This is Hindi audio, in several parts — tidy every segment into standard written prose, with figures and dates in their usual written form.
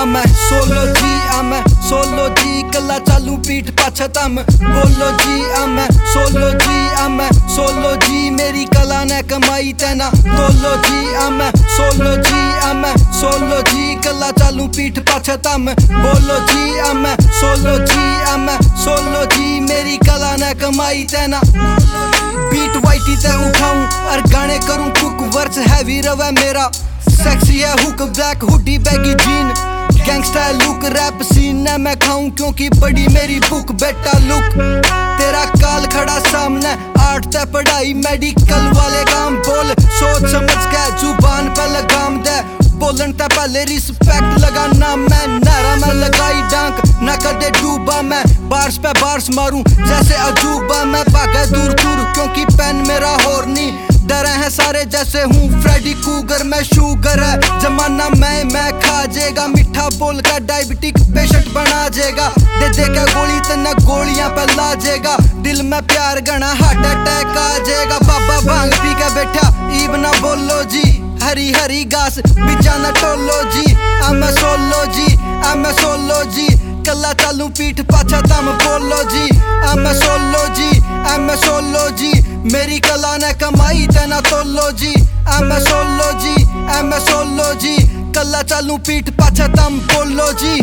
मैं सोलो जी मैं सोलो जी कला चालू पीठ पाछे तम बोलो जी मैं सोलो जी मैं सोलो जी मेरी कला ने कमाई तेना तोलो जी मैं सोलो जी मैं सोलो जी कला चालू पीठ पाछे तम बोलो जी मैं सोलो जी मेरी कला ने कमाई तेना बीट वाइटी ते उठाऊं और गाने करूं कुक वर्स हैवी रवे मेरा सेक्सी है hook black hoodie baggy jean gangster look rap scene ने मैं खाऊं क्योंकि बड़ी मेरी बुक बेटा लुक तेरा काल खड़ा सामने आर्ट ते पढ़ाई मेडिकल वाले काम बोल सोच समझ के जुबान पे लगाम दे बोलन ते पहले रिस्पेक्ट लगाना मैं नारा में लगाई डांक ना कदे डूबा मैं बार्स पे बार्स मारूं जैसे अजूबा मैं भागा दूर दूर क्योंकि पेन मेरा हॉर्नी डरे हैं सारे जैसे हूँ फ्रेडी कूगर में शुगर है जमाना मैं खा जाएगा मिठा बोल कर डायबिटिक पेशेंट बना जाएगा दे के गोली तना गोलियां पे ला जाएगा दिल में प्यार गना हार्ट अटैक आ जाएगा बाबा भांग पी के बैठा ईब ना बोलो जी हरी हरी घास बिचा ना टोलो जी मैं सोलो जी कला चालू पीठ पाछा तम बोलो जी मैं सोलो जी मेरी कला ने कमाई तेना तोलो जी मैं सोलो जी कला चालू पीठ पाछा तम बोलो जी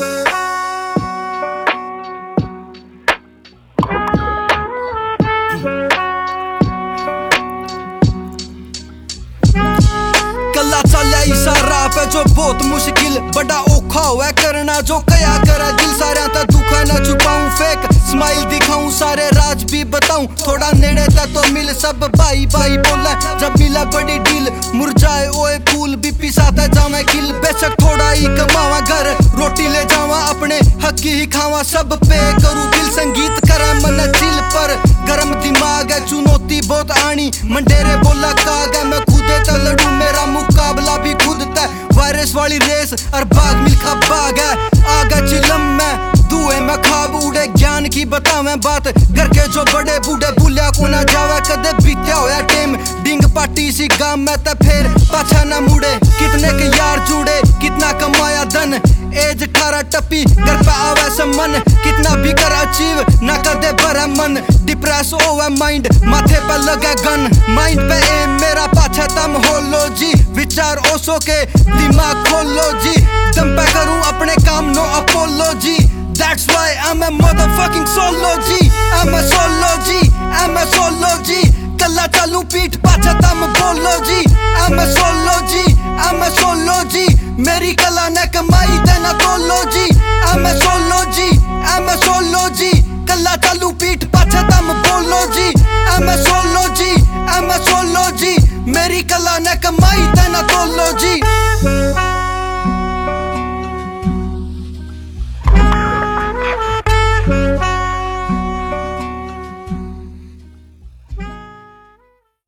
कला चले इशारा पे जो बहुत मुश्किल बड़ा औखा हुआ करना जो कया करे दिल सारे ता दुखा ना छुपाऊं फेक स्माइल दिखाऊं सारे राज भी बताऊं थोड़ा नेड़े ता तो मिल सब भाई भाई बोला जब मिला बड़ी डील मुरझाए ओए फूल भी पिसाता जावे किल बेशक थोड़ा ही कमावा घर रोटी ले जावा अपने हक ही खावा सब पे करूं दिल संगीत करा मन दिल पर गरम दिमाग है चुनौती बहुत आनी मंडेरे बोला कागा मैं खुदे ता लड़ू मेरा मुकाबला भी खुद तय वायरस वाली रेस और बाग मिल्खा बाग है आगा चिलम में दुए में खाब उड़े ज्ञान की बतावें बात घर के जो बड़े बूढ़े भूलिया को ना जावे कदे बीत्या होया टेम डिंग पार्टी सी गाम में ते फिर पाछा ना मुड़े कितने के यार जुड़े कितना कमाया धन एज 18 टप्पी घर पे आवे मन कितना भी कर अचीव ना कदे भरा मन डिप्रेस होवे माइंड माथे पे लगे गन माइंड पे एम मेरा पाछे तम होलो जी विचार ओसो के दिमाग खोलो जी दम पे करूं अपने काम no apology That's why I'm a motherfucking solo G I'm a solo G कला चालू पीठ पाछा तम बोलो जी I'm a solo G मेरी कला ने कमाई देना तोलो जी I'm a solo G कला चालू पीठ पाछा तम बोलो जी I'm a solo G मेरी कला ने कमाई देना तोलो